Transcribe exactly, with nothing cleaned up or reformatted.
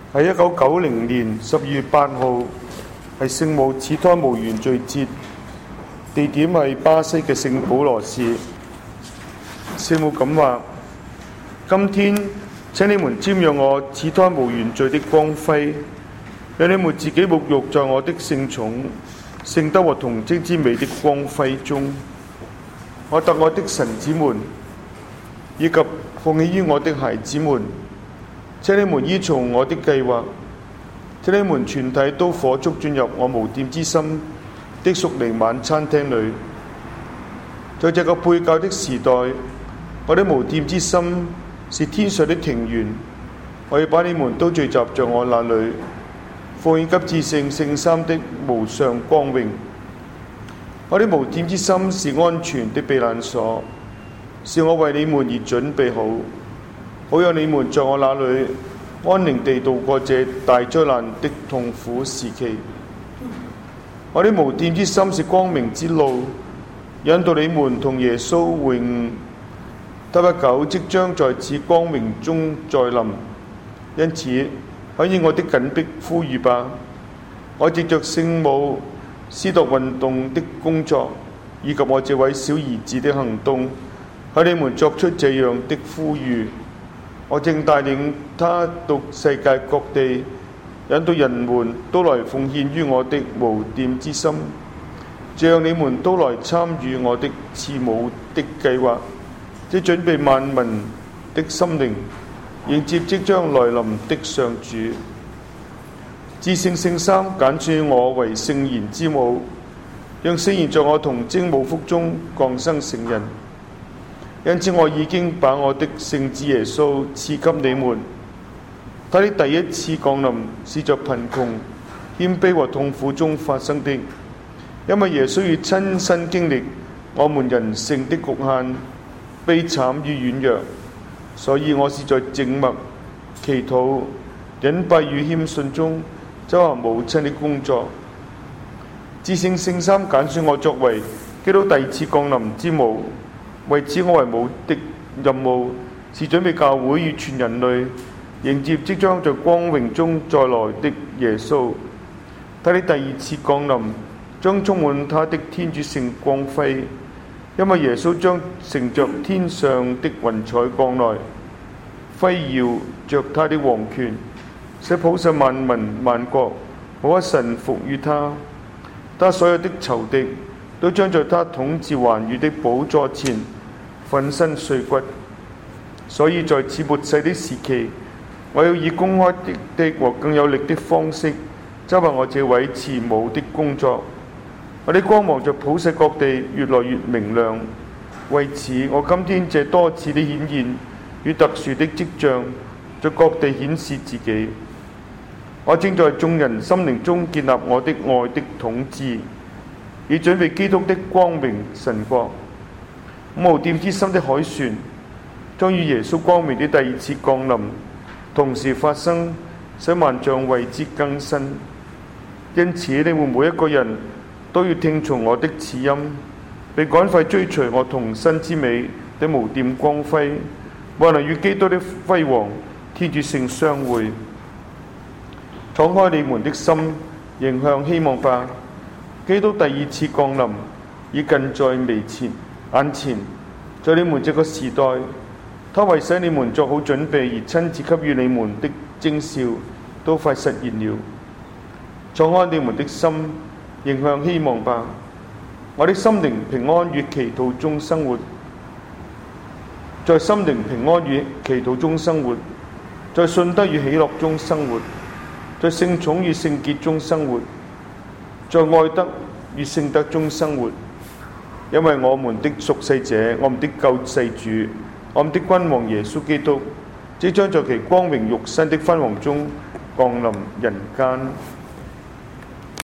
喺一九九零年十二月八號，係聖母始胎無原罪節，地點係巴西嘅聖保羅市。聖母咁話：今天請你們瞻仰我始胎無原罪的光輝，讓你們自己沐浴在我的聖寵、聖德和童貞之美的光輝中。我特愛的神子們，以及奉獻於我的孩子們，請你們依從我的計劃，請你們全體都火速進入我無玷之心的屬靈晚餐廳裏。在這個配教的時代，我的無玷之心是天上的庭園，我要把你們都聚集在我那裏，奉獻給至聖聖三的無上光榮。我的無玷之心是安全的避難所，是我為你們而準備好，好讓你們在我那裏安寧地度過這大災難的痛苦時期。我的無玷之心是光明之路，引導你們同耶穌會晤。他不久即將在此光榮中再臨，因此響應我的緊迫呼籲吧！我藉着聖母司鐸運動的工作，以及我這位小兒子的行動，向你們作出這樣的呼籲。我正帶領他到世界各地，引導人們都來奉獻於我的無玷之心，這樣你們都來參與我的賜母的計劃，即準備萬民的心靈，迎接即將來臨的上主。至聖聖三揀選我為聖言之母，讓聖言在我童貞母腹中降生成人。因此我已經把我的聖子耶穌賜給你們。他的第一次降臨是在貧窮、謙卑和痛苦中發生的，因為耶穌要親身經歷我們人性的局限、悲慘與軟弱，所以我是在靜默、祈禱、隱蔽與謙遜中執行母親的工作。至聖聖三揀選我作為基督第二次降臨之母，為此我為母的任務是準備教會與全人類迎接即將在光榮中再來的耶穌。他的第二次降臨將充滿他的天主性光輝，因為耶穌將乘着天上的雲彩降來，輝耀着他的王權，使普世萬民萬國無一臣服於他。他所有的仇敵都將在他統治寰宇的寶座前粉身碎骨。所以在此末世的時期，我要以公開的和更有力的方式執行我這位慈母的工作。我的光芒在普世各地越來越明亮。為此，我今天這多次的顯現與特殊的跡象，在各地顯示自己。我正在眾人心靈中建立我的愛的統治，以準備基督的光明神國。無玷之心的凱旋將與耶穌光明的第二次降臨同時發生，使萬象為之更新。因此，你們每一個人都要聽從我的賜音，並趕快追隨我童身之美的無玷光輝，還能與基督的輝煌天主性相會。敞開你們的心，迎向希望吧！基督第二次降臨已近在眉前眼前，在你們這個時代，他為使你們作好準備而親自給予你們的徵兆都快實現了。敞開你們的心，迎向希望吧！我的心靈平安與祈禱中生活，在心靈平安與祈禱中生活，在信德與喜樂中生活，在聖寵與聖潔中生活，在愛德與聖德中生活。因為我們的贖世者，我們的救世主，我們的君王耶穌基督，即將在其光榮肉身的輝煌中降臨人間。